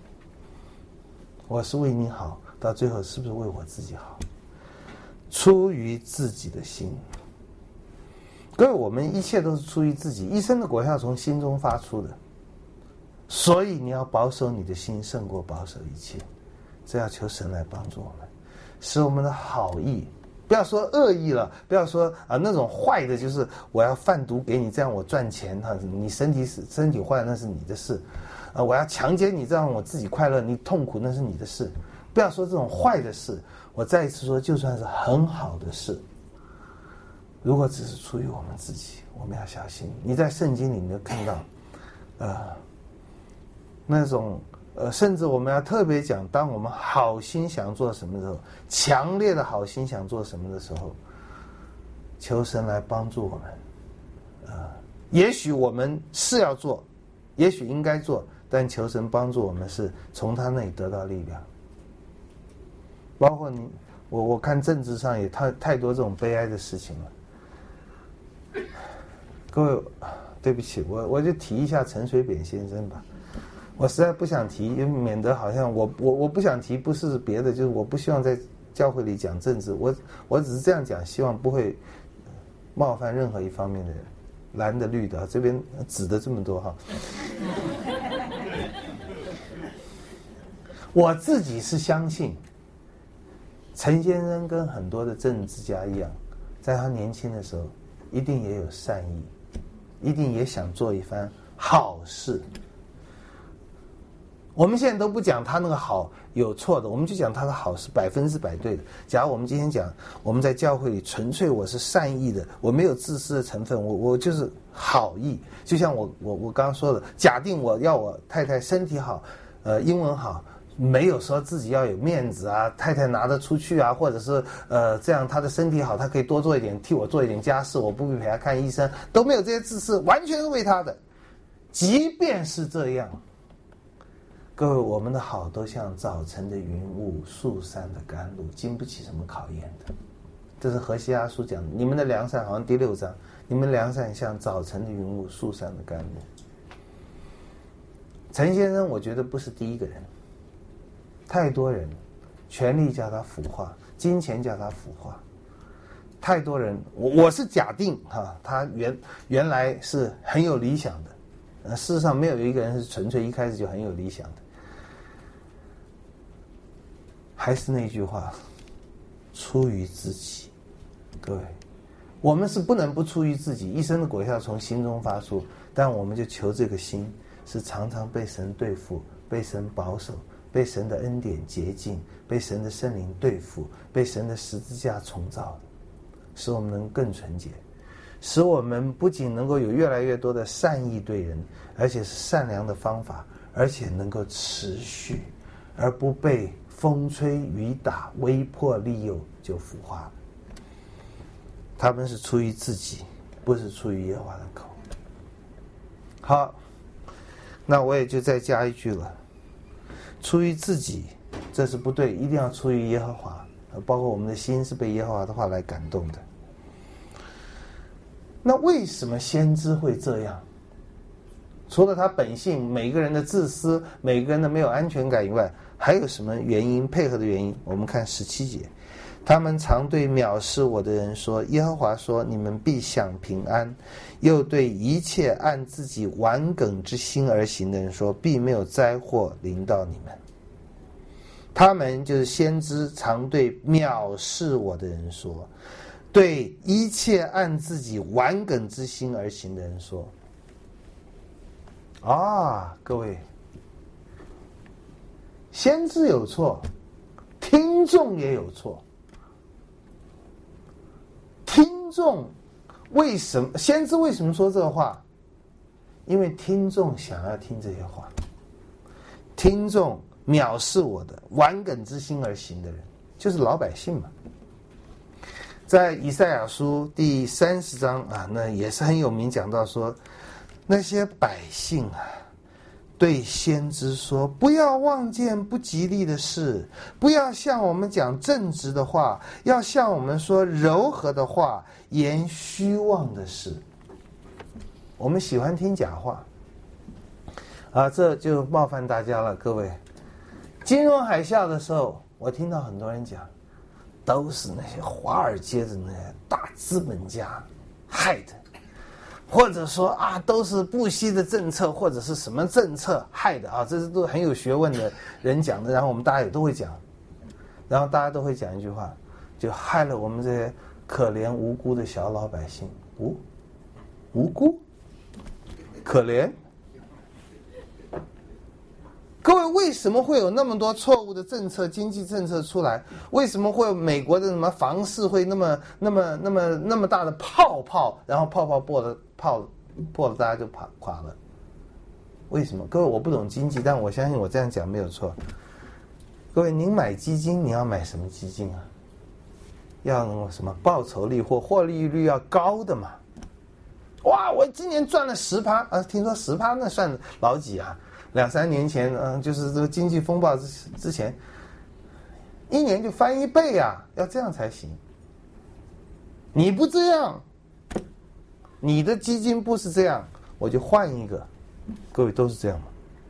我是为你好，到最后是不是为我自己好？出于自己的心。各位，我们一切都是出于自己，一生的果效从心中发出的，所以你要保守你的心胜过保守一切，这要求神来帮助我们，使我们的好意，不要说恶意了，不要说啊那种坏的，就是我要贩毒给你，这样我赚钱哈，你身体是身体坏那是你的事，啊我要强奸你，这样我自己快乐，你痛苦那是你的事，不要说这种坏的事。我再一次说，就算是很好的事，如果只是出于我们自己，我们要小心。你在圣经里面看到，呃，那种呃，甚至我们要特别讲，当我们好心想做什么的时候，强烈的好心想做什么的时候，求神来帮助我们。呃，也许我们是要做，也许应该做，但求神帮助我们是从他那里得到力量。包括你，我我看政治上也太太多这种悲哀的事情了。各位，对不起，我我就提一下陈水扁先生吧。我实在不想提，因为免得好像我我我不想提，不是别的，就是我不希望在教会里讲政治。我我只是这样讲，希望不会冒犯任何一方面的人，蓝的绿的，这边紫的这么多哈。我自己是相信。陈先生跟很多的政治家一样，在他年轻的时候，一定也有善意，一定也想做一番好事。我们现在都不讲他那个好有错的，我们就讲他的好是百分之百对的。假如我们今天讲我们在教会里纯粹我是善意的，我没有自私的成分，我我就是好意。就像我我我刚刚说的，假定我要我太太身体好，呃，英文好， 没有说自己要有面子啊，太太拿得出去啊，或者是呃这样他的身体好，他可以多做一点，替我做一点家事，我不必陪他看医生，都没有这些自私，完全是为他的。即便是这样，各位，我们的好都像早晨的云雾，树山的甘露，经不起什么考验的。这是何西阿书讲的，你们的良善好像第六章，你们良善像早晨的云雾，树山的甘露。陈先生我觉得不是第一个人，太多人权力叫他腐化，金钱叫他腐化，太多人，我我是假定哈，他原原来是很有理想的，呃，事实上没有一个人是纯粹一开始就很有理想的。还是那句话，出于自己。各位，我们是不能不出于自己，一生的果效从心中发出，但我们就求这个心是常常被神对付，被神保守，被神的恩典洁净，被神的圣灵对付，被神的十字架重造的，使我们能更纯洁，使我们不仅能够有越来越多的善意对人，而且是善良的方法，而且能够持续，而不被风吹雨打、威迫利诱就腐化了。他们是出于自己，不是出于耶和华的口。好，那我也就再加一句了，出于自己，这是不对，一定要出于耶和华，包括我们的心是被耶和华的话来感动的。那为什么先知会这样？除了他本性每个人的自私，每个人的没有安全感以外，还有什么原因配合的原因？我们看十七节，他们常对藐视我的人说，耶和华说，你们必享平安，又对一切按自己顽梗之心而行的人说，必没有灾祸临到你们。他们就是先知常对藐视我的人说，对一切按自己顽梗之心而行的人说。啊，各位，先知有错，听众也有错。听众为什么先知为什么说这个话？因为听众想要听这些话。听众藐视我的顽梗之心而行的人，就是老百姓嘛。在以赛亚书第三十章啊，那也是很有名，讲到说，那些百姓啊，对先知说，不要望见不吉利的事，不要向我们讲正直的话，要向我们说柔和的话，言虚妄的事。我们喜欢听假话啊，这就冒犯大家了，各位。金融海啸的时候，我听到很多人讲，都是那些华尔街的那些大资本家害的，或者说啊，都是布希的政策或者是什么政策害的啊，这是都很有学问的人讲的，然后我们大家也都会讲，然后大家都会讲一句话，就害了我们这些可怜无辜的小老百姓。无无辜可怜，各位，为什么会有那么多错误的政策、经济政策出来？为什么会有美国的什么房市会那么、那么、那么、那么大的泡泡，然后泡泡破了，泡破了，大家就垮垮了？为什么？各位，我不懂经济，但我相信我这样讲没有错。各位，您买基金，你要买什么基金啊？要什么报酬率或获利率要高的嘛？哇，我今年赚了十趴啊！听说十趴那算老几啊？两三年前，嗯，就是这个经济风暴之之前，一年就翻一倍啊，要这样才行。你不这样，你的基金不是这样，我就换一个。各位都是这样吗？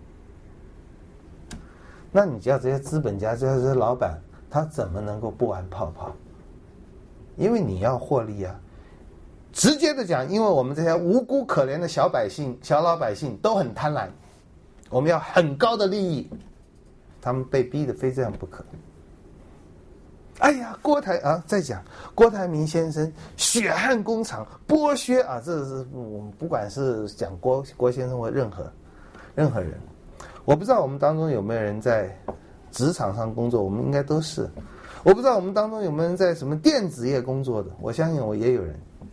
那你叫这些资本家、这些老板，他怎么能够不玩泡泡？因为你要获利啊。直接的讲，因为我们这些无辜可怜的小百姓、小老百姓都很贪婪。我们要很高的利益，他们被逼得非这样不可。哎呀，郭台啊，再讲郭台铭先生血汗工厂剥削啊，这是我们不管是讲郭郭先生或任何任何人，我不知道我们当中有没有人在职场上工作，我们应该都是。我不知道我们当中有没有人在什么电子业工作的，我相信我也有人。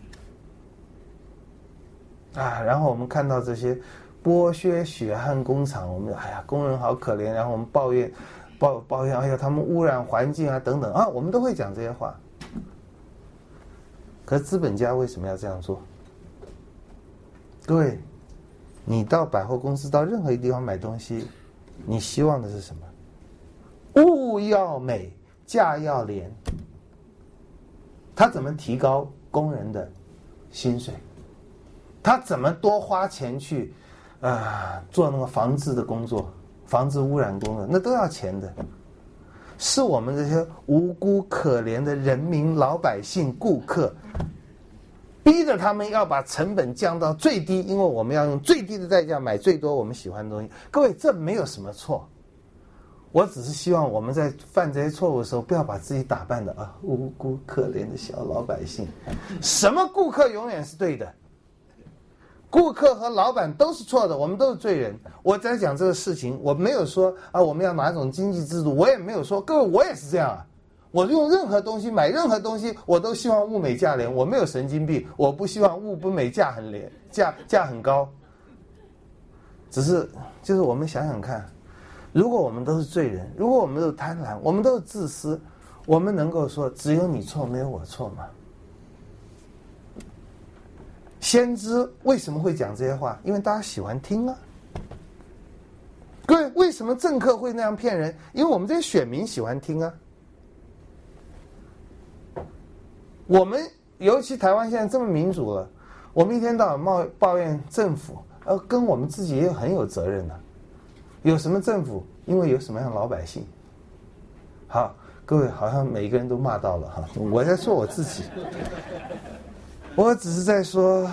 啊，然后我们看到这些剥削血汗工厂，我们哎呀，工人好可怜，然后我们抱怨， 抱抱怨，哎呀，他们污染环境啊，等等啊，我们都会讲这些话。可是资本家为什么要这样做？各位，你到百货公司，到任何一个地方买东西，你希望的是什么？物要美，价要廉。他怎么提高工人的薪水？他怎么多花钱去啊、呃、做那个防治的工作，防治污染工作，那都要钱的。是我们这些无辜可怜的人民、老百姓、顾客，逼着他们要把成本降到最低，因为我们要用最低的代价买最多我们喜欢的东西。各位，这没有什么错。我只是希望我们在犯这些错误的时候，不要把自己打扮的啊无辜可怜的小老百姓。什么顾客永远是对的？顾客和老板都是错的，我们都是罪人。我在讲这个事情，我没有说啊我们要哪种经济制度，我也没有说，各位我也是这样啊。我用任何东西买任何东西，我都希望物美价廉。我没有神经病，我不希望物不美价很廉，价价很高。只是就是我们想想看。如果我们都是罪人，如果我们都是贪婪，我们都是自私，我们能够说只有你错没有我错吗？先知为什么会讲这些话？因为大家喜欢听啊。各位，为什么政客会那样骗人？因为我们这些选民喜欢听啊。我们尤其台湾现在这么民主了，我们一天到晚抱抱怨政府，呃，跟我们自己也很有责任的、啊。有什么政府？因为有什么样的老百姓？好，各位好像每个人都骂到了哈，我在说我自己，我只是在说，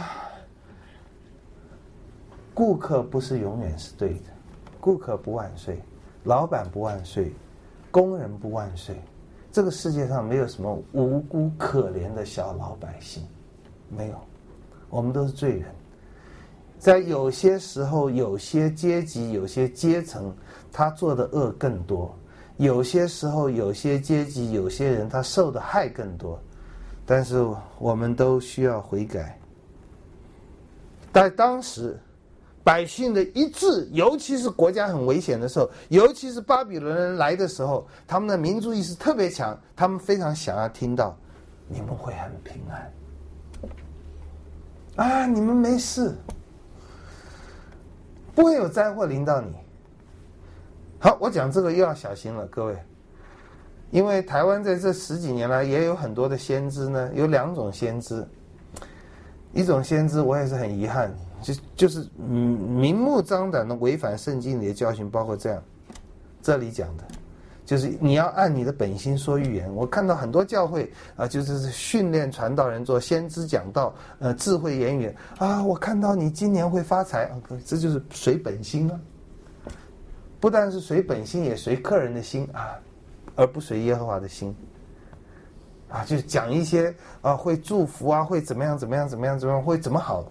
顾客不是永远是对的，顾客不万岁，老板不万岁，工人不万岁，这个世界上没有什么无辜可怜的小老百姓，没有，我们都是罪人。在有些时候，有些阶级、有些阶层，他做的恶更多；有些时候，有些阶级、有些人，他受的害更多。但是，我们都需要悔改。在当时，百姓的一致，尤其是国家很危险的时候，尤其是巴比伦人来的时候，他们的民族意识特别强，他们非常想要听到：你们会很平安啊，你们没事。不会有灾祸临到你。好，我讲这个又要小心了，各位，因为台湾在这十几年来也有很多的先知呢，有两种先知，一种先知我也是很遗憾，就就是嗯明目张胆的违反圣经里的教训，包括这样，这里讲的，就是你要按你的本心说预言。我看到很多教会啊、呃，就是训练传道人做先知讲道，呃，智慧言语啊。我看到你今年会发财啊，这就是随本心啊。不但是随本心，也随客人的心啊，而不随耶和华的心啊。就是讲一些啊，会祝福啊，会怎么样怎么样怎么样怎么样，会怎么好。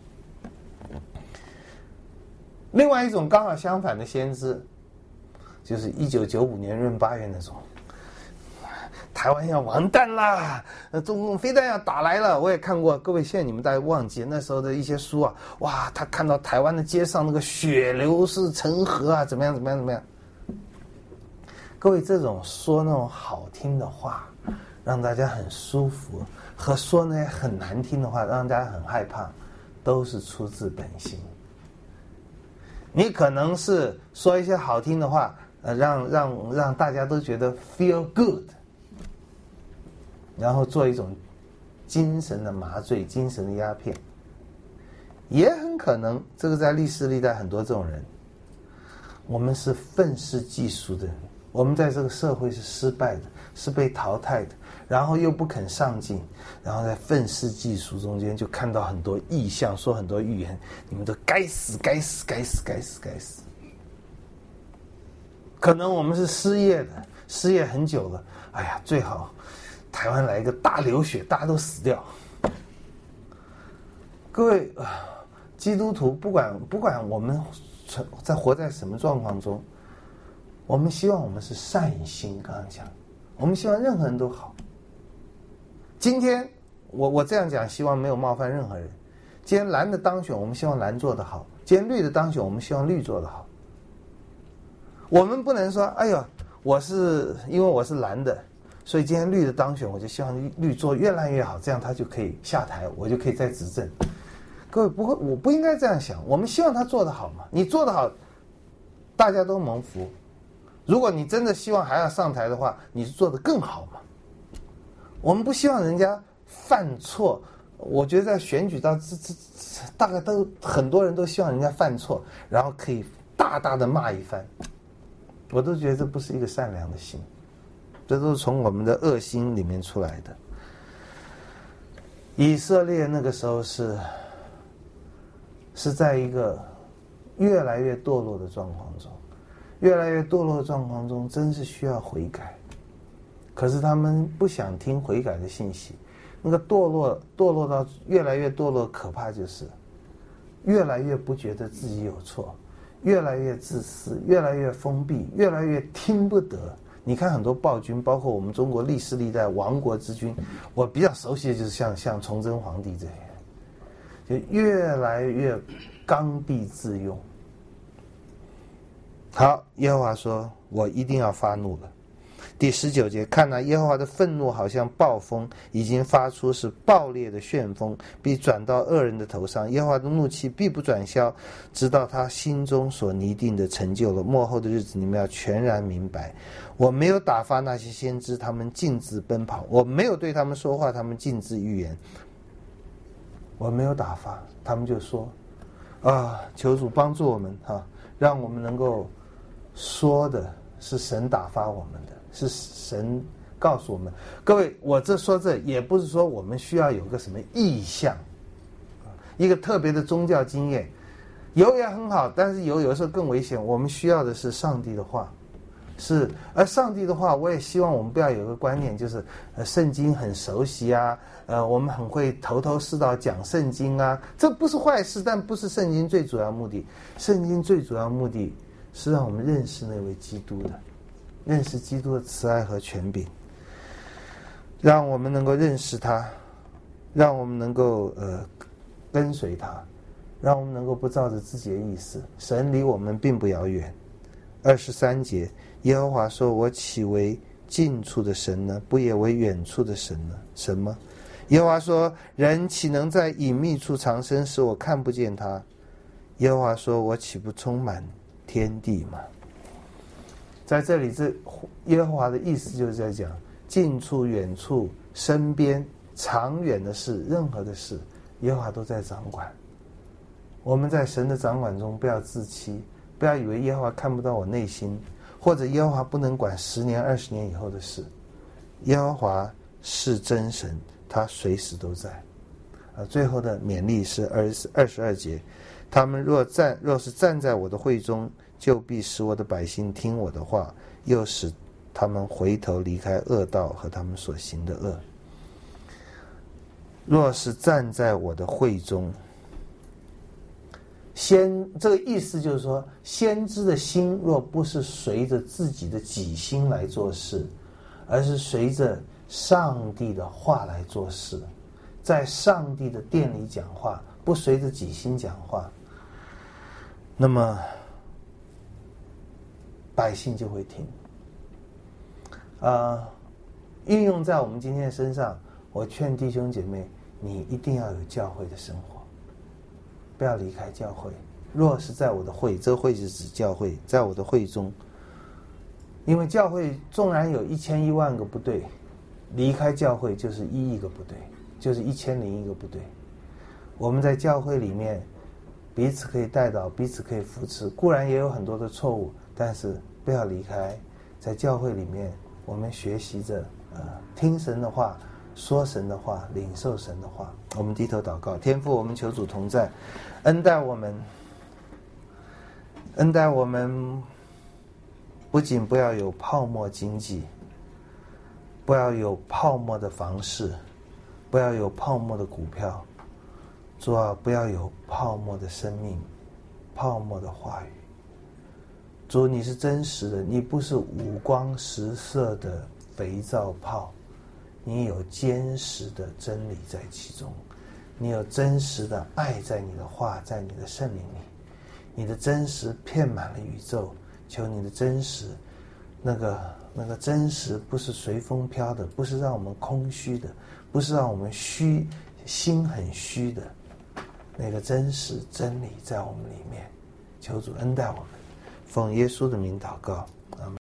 另外一种刚好相反的先知。就是一九九五年闰八月那种，台湾要完蛋啦，中共飞弹要打来了。我也看过，各位现在你们大家忘记那时候的一些书啊，哇，他看到台湾的街上那个血流是成河啊，怎么样怎么样怎么样。各位，这种说那种好听的话，让大家很舒服，和说那些很难听的话，让大家很害怕，都是出自本心。你可能是说一些好听的话。呃，让让让大家都觉得 feel good， 然后做一种精神的麻醉、精神的鸦片，也很可能，这个在历史历代很多这种人，我们是愤世嫉俗的人，我们在这个社会是失败的，是被淘汰的，然后又不肯上进，然后在愤世嫉俗中间就看到很多异象，说很多预言，你们都该死，该死，该死，该死，该死。可能我们是失业的，失业很久了，哎呀，最好台湾来一个大流血，大家都死掉。各位，基督徒不管不管我们在活在什么状况中，我们希望我们是善心。刚刚讲，我们希望任何人都好。今天我我这样讲，希望没有冒犯任何人。今天蓝的当选，我们希望蓝做得好；今天绿的当选，我们希望绿做得好。我们不能说，哎呦， 我是因为我是蓝的，所以今天绿的当选，我就希望绿做越来越好，这样他就可以下台，我就可以再执政。各位不会，我不应该这样想。我们希望他做得好嘛，你做得好，大家都蒙福。如果你真的希望还要上台的话，你是做得更好嘛。我们不希望人家犯错。我觉得在选举到这这大概都很多人都希望人家犯错，然后可以大大的骂一番。我都觉得这不是一个善良的心，这都是从我们的恶心里面出来的。以色列那个时候是是在一个越来越堕落的状况中，越来越堕落的状况中，真是需要悔改。可是他们不想听悔改的信息。那个堕落堕落到越来越堕落，可怕就是越来越不觉得自己有错，越来越自私，越来越封闭，越来越听不得。你看很多暴君，包括我们中国历史历代亡国之君，我比较熟悉的就是像像崇祯皇帝这些，就越来越刚愎自用。好，耶和华说：“我一定要发怒了。”第十九节，看哪，耶和华的愤怒好像暴风，已经发出，是暴烈的旋风，必转到恶人的头上。耶和华的怒气必不转消，直到他心中所拟定的成就了。末后的日子，你们要全然明白。我没有打发那些先知，他们径自奔跑；我没有对他们说话，他们径自预言。我没有打发，他们就说：“啊，求主帮助我们啊，让我们能够说的是神打发我们的。”是神告诉我们。各位，我这说这也不是说我们需要有个什么意象，一个特别的宗教经验，有也很好，但是有有的时候更危险。我们需要的是上帝的话，是而上帝的话，我也希望我们不要有个观念，就是呃圣经很熟悉啊，呃我们很会头头是道讲圣经啊，这不是坏事，但不是圣经最主要目的。圣经最主要目的是让我们认识那位基督的。认识基督的慈爱和权柄，让我们能够认识他，让我们能够呃跟随他，让我们能够不照着自己的意思。神离我们并不遥远。二十三节，耶和华说：“我岂为近处的神呢？不也为远处的神呢？什么？”耶和华说：“人岂能在隐秘处藏身，使我看不见他？”耶和华说：“我岂不充满天地吗？”在这里，这耶和华的意思就是在讲近处、远处、身边、长远的事，任何的事，耶和华都在掌管。我们在神的掌管中，不要自欺，不要以为耶和华看不到我内心，或者耶和华不能管十年、二十年以后的事。耶和华是真神，他随时都在。啊，最后的勉励是二十二十二节，他们若站，若是站在我的会中，就必使我的百姓听我的话，又使他们回头离开恶道和他们所行的恶。若是站在我的会中，先这个意思就是说，先知的心若不是随着自己的己心来做事，而是随着上帝的话来做事，在上帝的殿里讲话，不随着己心讲话，那么百姓就会听。呃，运用在我们今天的身上，我劝弟兄姐妹，你一定要有教会的生活，不要离开教会。若是在我的会，这个会是指教会，在我的会中，因为教会纵然有一千一万个部队，离开教会就是一亿个部队，就是一千零一个部队。我们在教会里面彼此可以带导，彼此可以扶持，固然也有很多的错误，但是不要离开。在教会里面，我们学习着呃听神的话，说神的话，领受神的话。我们低头祷告。天父，我们求主同在，恩待我们，恩待我们，不仅不要有泡沫经济，不要有泡沫的房市，不要有泡沫的股票，主啊，不要有泡沫的生命，泡沫的话语。主，你是真实的，你不是五光十色的肥皂泡，你有坚实的真理在其中，你有真实的爱在你的话，在你的圣灵里，你的真实遍满了宇宙。求你的真实那个那个真实不是随风飘的，不是让我们空虚的，不是让我们虚心很虚的，那个真实真理在我们里面。求主恩待我们，奉耶稣的名祷告。